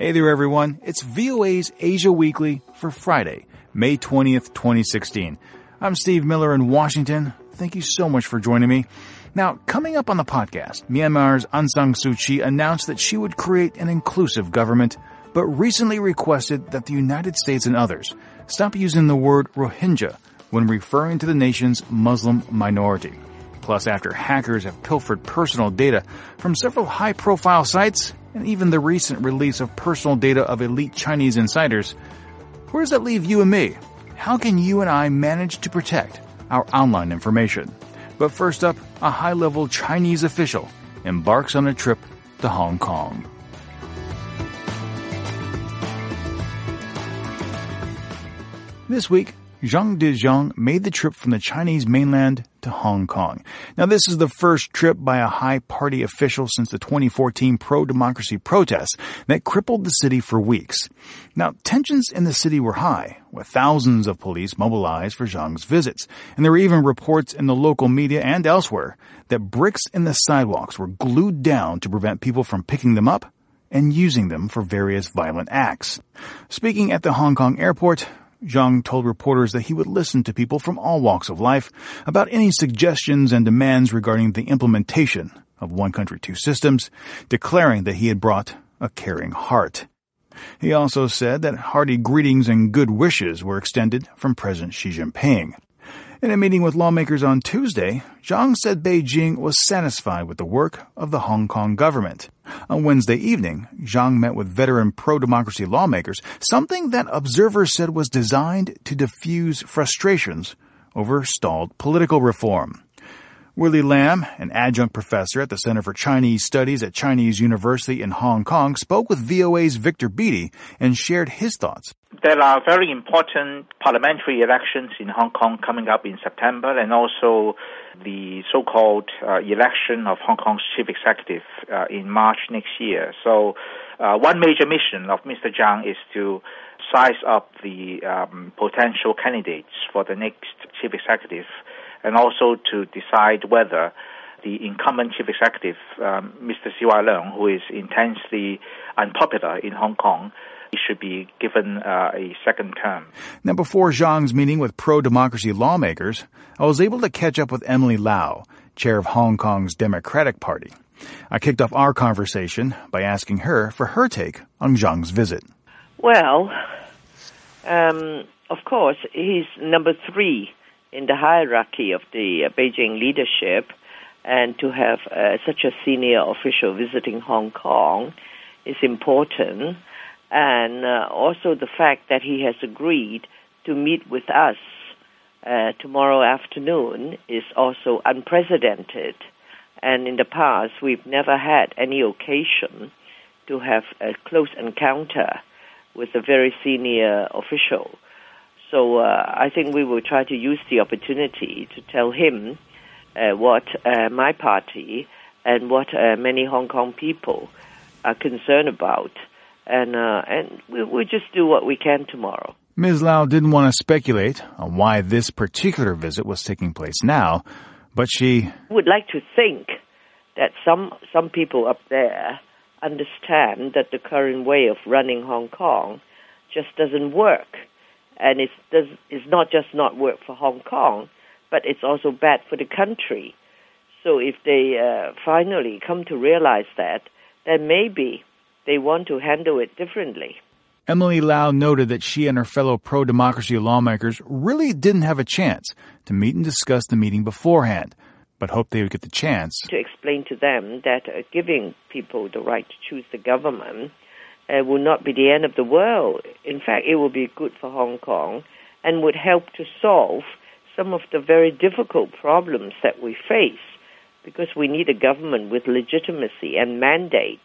Hey there, everyone. It's VOA's Asia Weekly for Friday, May 20th, 2016. I'm Steve Miller in Washington. Thank you so much for joining me. Now, coming up on the podcast, Myanmar's Aung San Suu Kyi announced that she would create an inclusive government, but recently requested that the United States and others stop using the word Rohingya when referring to the nation's Muslim minority. Plus, after hackers have pilfered personal data from several high-profile sites, and even the recent release of personal data of elite Chinese insiders, where does that leave you and me? How can you and I manage to protect our online information? But first up, a high-level Chinese official embarks on a trip to Hong Kong. This week, Zhang Dezhong made the trip from the Chinese mainland to Hong Kong. Now, this is the first trip by a high party official since the 2014 pro-democracy protests that crippled the city for weeks. Now, tensions in the city were high, with thousands of police mobilized for Zhang's visits. And there were even reports in the local media and elsewhere that bricks in the sidewalks were glued down to prevent people from picking them up and using them for various violent acts. Speaking at the Hong Kong airport, Zhang told reporters that he would listen to people from all walks of life about any suggestions and demands regarding the implementation of one country, two systems, declaring that he had brought a caring heart. He also said that hearty greetings and good wishes were extended from President Xi Jinping. In a meeting with lawmakers on Tuesday, Zhang said Beijing was satisfied with the work of the Hong Kong government. On Wednesday evening, Zhang met with veteran pro-democracy lawmakers, something that observers said was designed to diffuse frustrations over stalled political reform. Willie Lam, an adjunct professor at the Center for Chinese Studies at Chinese University in Hong Kong, spoke with VOA's Victor Beattie and shared his thoughts. There are very important parliamentary elections in Hong Kong coming up in September, and also the so-called election of Hong Kong's chief executive in March next year. So one major mission of Mr. Zhang is to size up the potential candidates for the next chief executive, and also to decide whether the incumbent chief executive, Mr. CY Leung, who is intensely unpopular in Hong Kong, should be given a second term. Now, before Zhang's meeting with pro-democracy lawmakers, I was able to catch up with Emily Lau, chair of Hong Kong's Democratic Party. I kicked off our conversation by asking her for her take on Zhang's visit. Well, of course, he's number 3 in the hierarchy of the Beijing leadership, and to have such a senior official visiting Hong Kong is important. And also the fact that he has agreed to meet with us tomorrow afternoon is also unprecedented. And in the past, we've never had any occasion to have a close encounter with a very senior official. So I think we will try to use the opportunity to tell him what my party and what many Hong Kong people are concerned about. And we'll just do what we can tomorrow. Ms. Lau didn't want to speculate on why this particular visit was taking place now, but she would like to think that some people up there understand that the current way of running Hong Kong just doesn't work. And it's not just not work for Hong Kong, but it's also bad for the country. So if they finally come to realize that, then maybe they want to handle it differently. Emily Lau noted that she and her fellow pro-democracy lawmakers really didn't have a chance to meet and discuss the meeting beforehand, but hoped they would get the chance to explain to them that giving people the right to choose the government will not be the end of the world. In fact, it will be good for Hong Kong and would help to solve some of the very difficult problems that we face, because we need a government with legitimacy and mandate.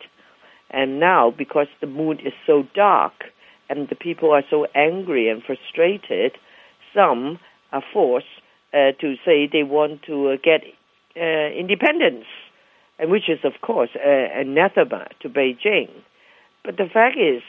And now, because the mood is so dark and the people are so angry and frustrated, some are forced to say they want to get independence, and which is, of course, anathema to Beijing. But the fact is,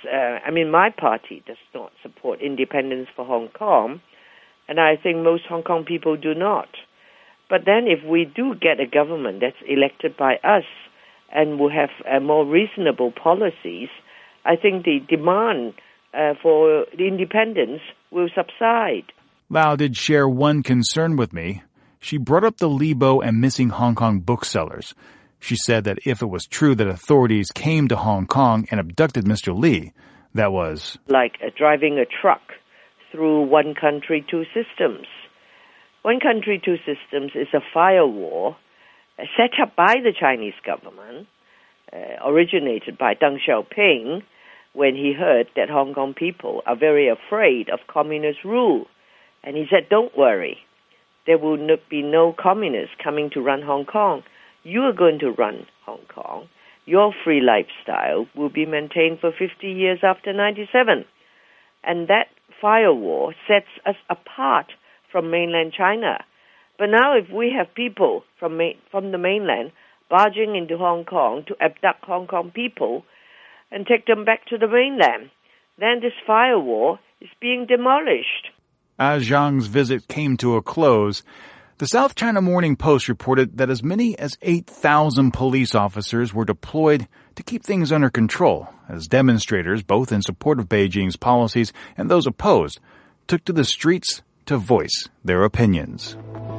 my party does not support independence for Hong Kong, and I think most Hong Kong people do not. But then if we do get a government that's elected by us and will have more reasonable policies, I think the demand for the independence will subside. Lau did share one concern with me. She brought up the Libo and missing Hong Kong booksellers. She said that if it was true that authorities came to Hong Kong and abducted Mr. Lee, that was like driving a truck through one country, two systems. One country, two systems is a firewall set up by the Chinese government, originated by Deng Xiaoping when he heard that Hong Kong people are very afraid of communist rule. And he said, don't worry, there will be no communists coming to run Hong Kong. You are going to run Hong Kong. Your free lifestyle will be maintained for 50 years after 97. And that firewall sets us apart from mainland China. But now if we have people from the mainland barging into Hong Kong to abduct Hong Kong people and take them back to the mainland, then this firewall is being demolished. As Zhang's visit came to a close, the South China Morning Post reported that as many as 8,000 police officers were deployed to keep things under control as demonstrators, both in support of Beijing's policies and those opposed, took to the streets to voice their opinions.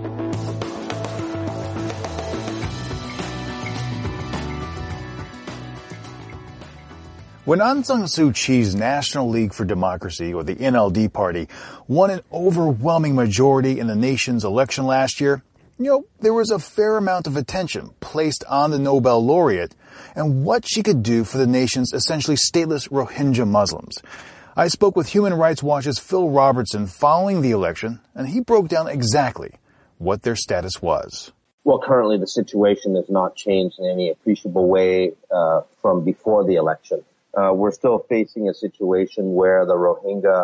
When Aung San Suu Kyi's National League for Democracy, or the NLD party, won an overwhelming majority in the nation's election last year, there was a fair amount of attention placed on the Nobel laureate and what she could do for the nation's essentially stateless Rohingya Muslims. I spoke with Human Rights Watch's Phil Robertson following the election, and he broke down exactly what their status was. Well, currently the situation has not changed in any appreciable way from before the election. We're still facing a situation where the Rohingya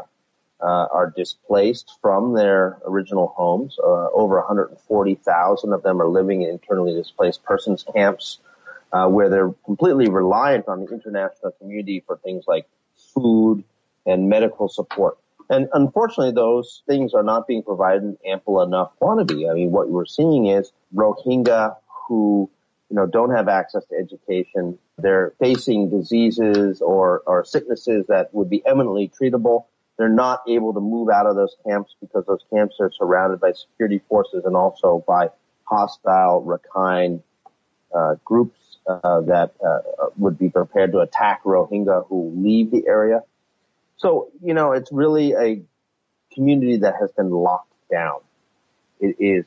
are displaced from their original homes. Over 140,000 of them are living in internally displaced persons camps, where they're completely reliant on the international community for things like food and medical support. And unfortunately, those things are not being provided in ample enough quantity. I mean, what we're seeing is Rohingya who don't have access to education. They're facing diseases or sicknesses that would be eminently treatable. They're not able to move out of those camps because those camps are surrounded by security forces and also by hostile Rakhine groups that would be prepared to attack Rohingya who leave the area. So, it's really a community that has been locked down. It is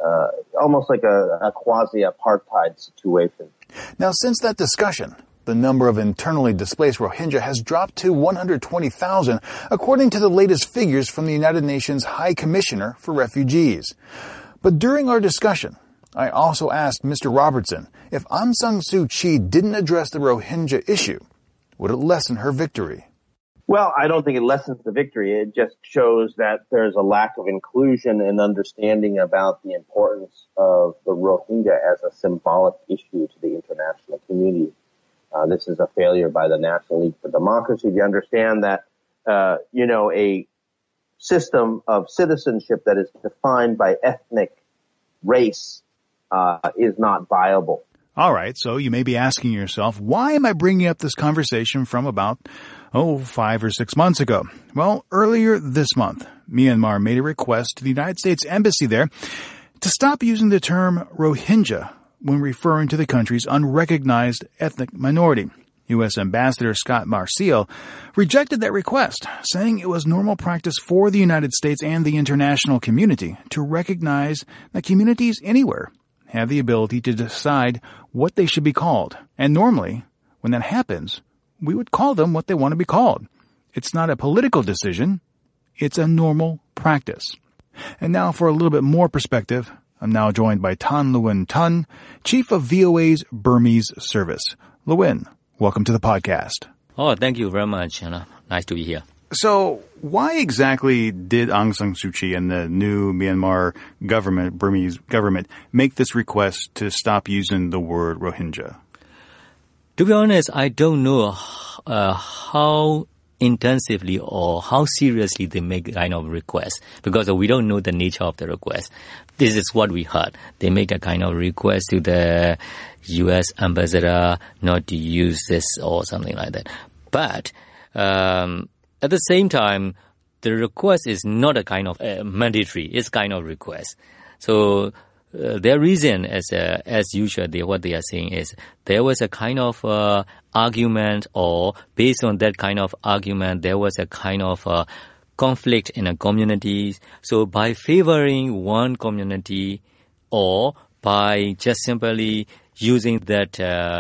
almost like a quasi-apartheid situation. Now, since that discussion, the number of internally displaced Rohingya has dropped to 120,000, according to the latest figures from the United Nations High Commissioner for Refugees. But during our discussion, I also asked Mr. Robertson if Aung San Suu Kyi didn't address the Rohingya issue, would it lessen her victory? Well, I don't think it lessens the victory. It just shows that there's a lack of inclusion and understanding about the importance of the Rohingya as a symbolic issue to the international community. This is a failure by the National League for Democracy to understand that, a system of citizenship that is defined by ethnic race is not viable. All right, so you may be asking yourself, why am I bringing up this conversation from about, 5 or 6 months ago? Well, earlier this month, Myanmar made a request to the United States Embassy there to stop using the term Rohingya when referring to the country's unrecognized ethnic minority. U.S. Ambassador Scott Marcial rejected that request, saying it was normal practice for the United States and the international community to recognize that communities anywhere have the ability to decide what they should be called. And normally, when that happens, we would call them what they want to be called. It's not a political decision. It's a normal practice. And now for a little bit more perspective, I'm now joined by Tan Lewin Tun, Chief of VOA's Burmese Service. Lewin, welcome to the podcast. Oh, thank you very much. Nice to be here. So why exactly did Aung San Suu Kyi and the new Myanmar government, Burmese government, make this request to stop using the word Rohingya? To be honest, I don't know how intensively or how seriously they make kind of request because we don't know the nature of the request. This is what we heard. They make a kind of request to the U.S. ambassador not to use this or something like that. But at the same time, the request is not a kind of mandatory. It's kind of request. So their reason, as usual, what they are saying is there was a kind of argument, or based on that kind of argument, there was a kind of conflict in a community. So by favoring one community, or by just simply using that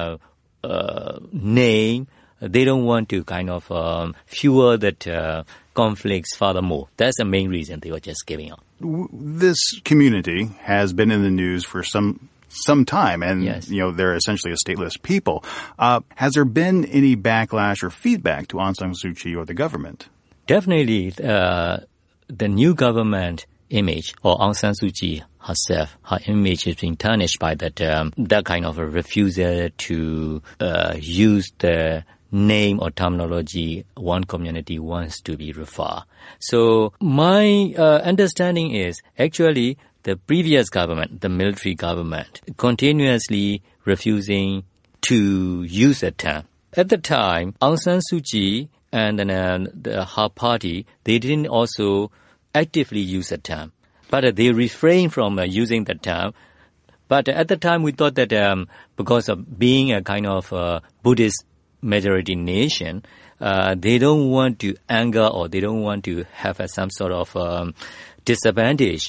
name, they don't want to kind of fuel that conflicts furthermore. That's the main reason they were just giving up. This community has been in the news for some time, and yes. They're essentially a stateless people. Has there been any backlash or feedback to Aung San Suu Kyi or the government? Definitely, the new government image, or Aung San Suu Kyi herself, her image is being tarnished by that kind of a refusal to use the name or terminology one community wants to be referred. So my understanding is actually the previous government, the military government, continuously refusing to use the term. At the time, Aung San Suu Kyi and her party, they didn't also actively use the term, but they refrained from using the term. But at the time, we thought that because of being a kind of Buddhist majority nation, they don't want to anger, or they don't want to have some sort of disadvantage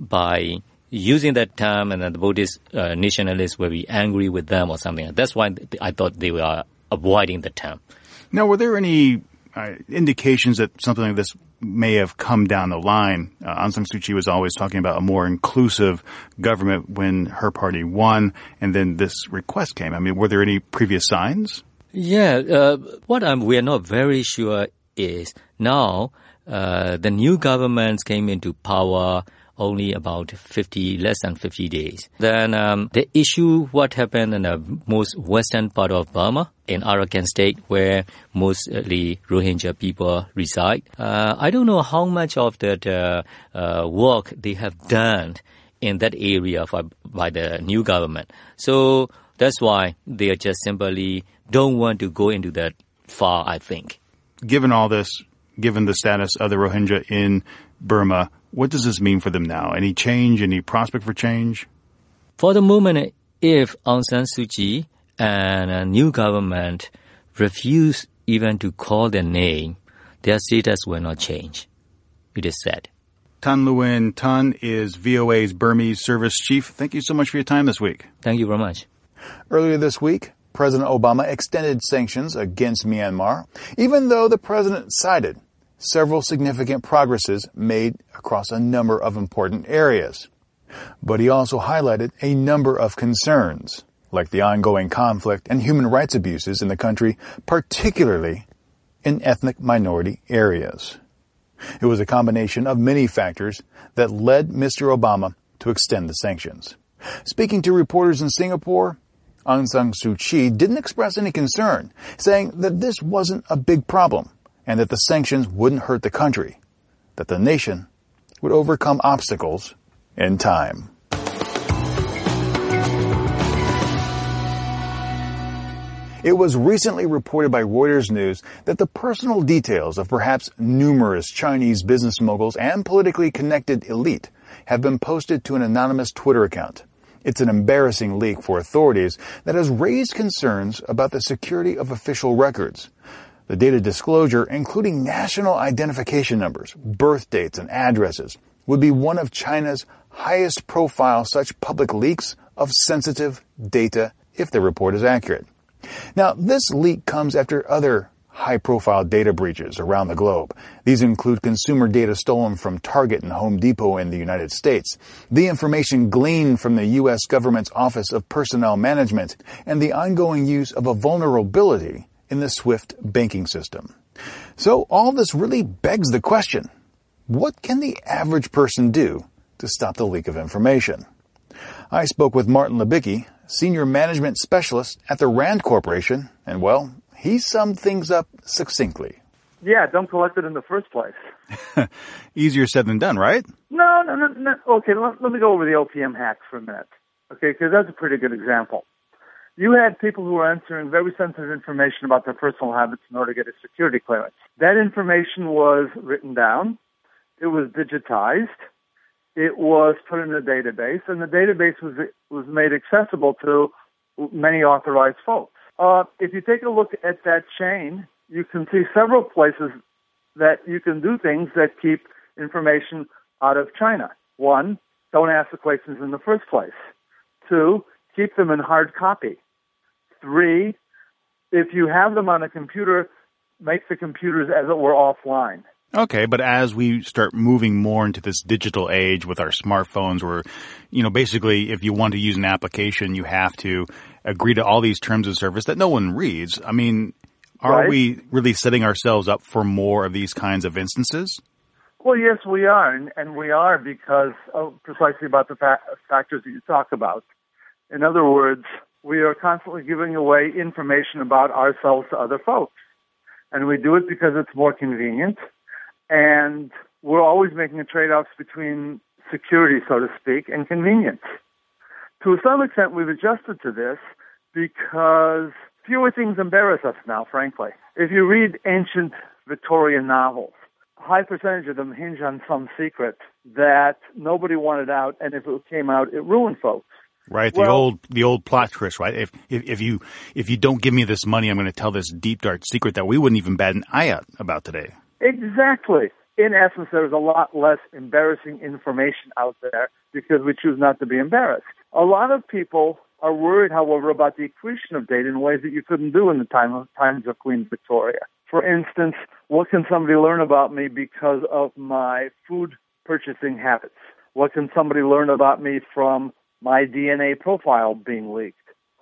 by using that term, and then the Buddhist nationalists will be angry with them or something. That's why I thought they were avoiding the term. Now, were there any indications that something like this may have come down the line? Aung San Suu Kyi was always talking about a more inclusive government when her party won, and then this request came. I mean, were there any previous signs? Yeah, what we are not very sure is now the new government came into power only about less than 50 days. Then the issue, what happened in the most western part of Burma, in Arakan state, where mostly Rohingya people reside. I don't know how much of that work they have done in that area by the new government. So that's why they are just simply don't want to go into that far, I think. Given all this, given the status of the Rohingya in Burma, what does this mean for them now? Any change, any prospect for change? For the moment, if Aung San Suu Kyi and a new government refuse even to call their name, their status will not change. It is said. Tan Luen Tan is VOA's Burmese Service Chief. Thank you so much for your time this week. Thank you very much. Earlier this week, President Obama extended sanctions against Myanmar, even though the president cited several significant progresses made across a number of important areas. But he also highlighted a number of concerns, like the ongoing conflict and human rights abuses in the country, particularly in ethnic minority areas. It was a combination of many factors that led Mr. Obama to extend the sanctions. Speaking to reporters in Singapore, Aung San Suu Kyi didn't express any concern, saying that this wasn't a big problem and that the sanctions wouldn't hurt the country, that the nation would overcome obstacles in time. It was recently reported by Reuters News that the personal details of perhaps numerous Chinese business moguls and politically connected elite have been posted to an anonymous Twitter account. It's an embarrassing leak for authorities that has raised concerns about the security of official records. The data disclosure, including national identification numbers, birth dates, and addresses, would be one of China's highest profile such public leaks of sensitive data if the report is accurate. Now, this leak comes after other high-profile data breaches around the globe. These include consumer data stolen from Target and Home Depot in the United States, the information gleaned from the U.S. government's Office of Personnel Management, and the ongoing use of a vulnerability in the SWIFT banking system. So all this really begs the question, what can the average person do to stop the leak of information? I spoke with Martin Libicki, Senior Management Specialist at the RAND Corporation, and well, he summed things up succinctly. Yeah, don't collect it in the first place. Easier said than done, right? No. Okay, let me go over the OPM hacks for a minute. Okay, because that's a pretty good example. you had people who were entering very sensitive information about their personal habits in order to get a security clearance. That information was written down. It was digitized. It was put in a database, and the database was made accessible to many authorized folks. If you take a look at that chain, you can see several places that you can do things that keep information out of China. 1, don't ask the questions in the first place. 2, keep them in hard copy. 3, if you have them on a computer, make the computers as it were offline. Okay, but as we start moving more into this digital age with our smartphones where, basically if you want to use an application, you have to agree to all these terms of service that no one reads. I mean, are we really setting ourselves up for more of these kinds of instances? Well, yes, we are, and we are because of precisely about the factors that you talk about. In other words, we are constantly giving away information about ourselves to other folks, and we do it because it's more convenient. And we're always making a trade-off between security, so to speak, and convenience. To some extent, we've adjusted to this because fewer things embarrass us now, frankly. If you read ancient Victorian novels, a high percentage of them hinge on some secret that nobody wanted out, and if it came out, it ruined folks. Right, the old plot twist, right? If you don't give me this money, I'm going to tell this deep, dark secret that we wouldn't even bat an eye out about today. Exactly. In essence, there's a lot less embarrassing information out there because we choose not to be embarrassed. A lot of people are worried, however, about the accretion of data in ways that you couldn't do in the times of Queen Victoria. For instance, what can somebody learn about me because of my food purchasing habits? What can somebody learn about me from my DNA profile being leaked?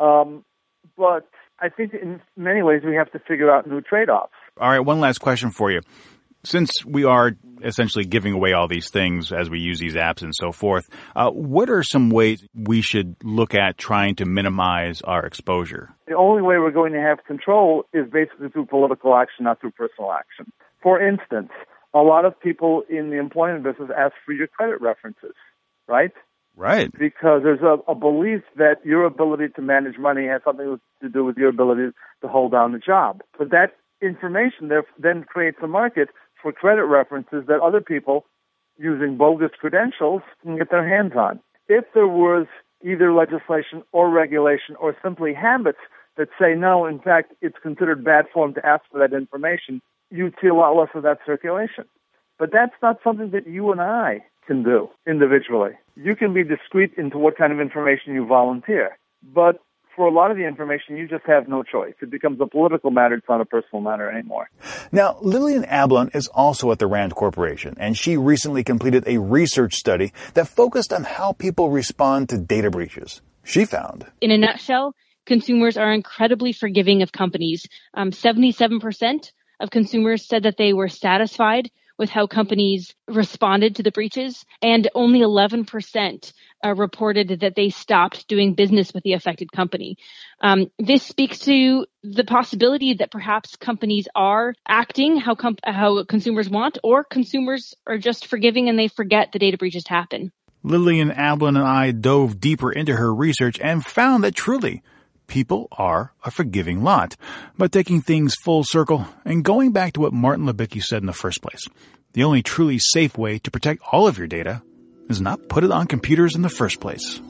But I think in many ways we have to figure out new trade-offs. All right, one last question for you. Since we are essentially giving away all these things as we use these apps and so forth, what are some ways we should look at trying to minimize our exposure? The only way we're going to have control is basically through political action, not through personal action. For instance, a lot of people in the employment business ask for your credit references, right? Right. Because there's a belief that your ability to manage money has something to do with your ability to hold down the job. But that information then creates a market for credit references that other people using bogus credentials can get their hands on. If there was either legislation or regulation or simply habits that say, no, in fact, it's considered bad form to ask for that information, you'd see a lot less of that circulation. But that's not something that you and I can do individually. You can be discreet into what kind of information you volunteer. But for a lot of the information, you just have no choice. It becomes a political matter. It's not a personal matter anymore. Now, Lillian Ablon is also at the RAND Corporation, and she recently completed a research study that focused on how people respond to data breaches. She found, in a nutshell, consumers are incredibly forgiving of companies. 77% of consumers said that they were satisfied with how companies responded to the breaches, and only 11% reported that they stopped doing business with the affected company. This speaks to the possibility that perhaps companies are acting how consumers want, or consumers are just forgiving and they forget the data breaches happen. Lillian Ablon and I dove deeper into her research and found that truly, people are a forgiving lot. But taking things full circle and going back to what Martin Libicki said in the first place, the only truly safe way to protect all of your data is not put it on computers in the first place.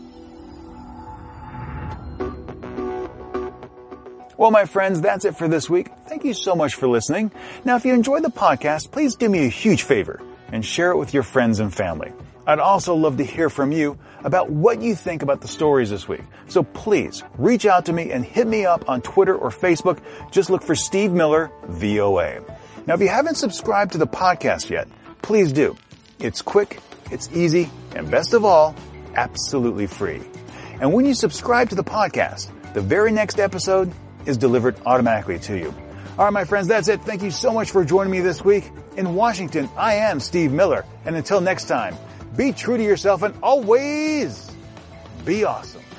Well, my friends, that's it for this week. Thank you so much for listening. Now, if you enjoyed the podcast, please do me a huge favor and share it with your friends and family. I'd also love to hear from you about what you think about the stories this week. So please reach out to me and hit me up on Twitter or Facebook. Just look for Steve Miller, VOA. Now, if you haven't subscribed to the podcast yet, please do. It's quick, it's easy, and best of all, absolutely free. And when you subscribe to the podcast, the very next episode is delivered automatically to you. All right, my friends, that's it. Thank you so much for joining me this week. In Washington, I am Steve Miller. And until next time, be true to yourself and always be awesome.